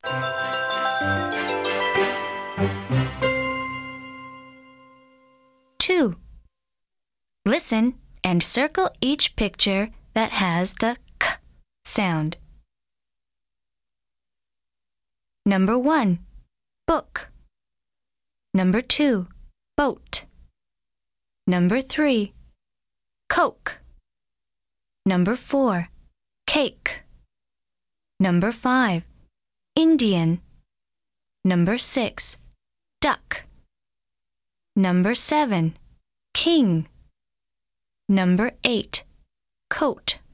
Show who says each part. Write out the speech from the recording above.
Speaker 1: 2. Listen and circle each picture that has the k sound. Number 1. Book. Number 2. Boat. Number 3. Coke. Number 4. Cake. Number 5. Indian. Number 6. Duck. Number 7. King. Number 8. Coat.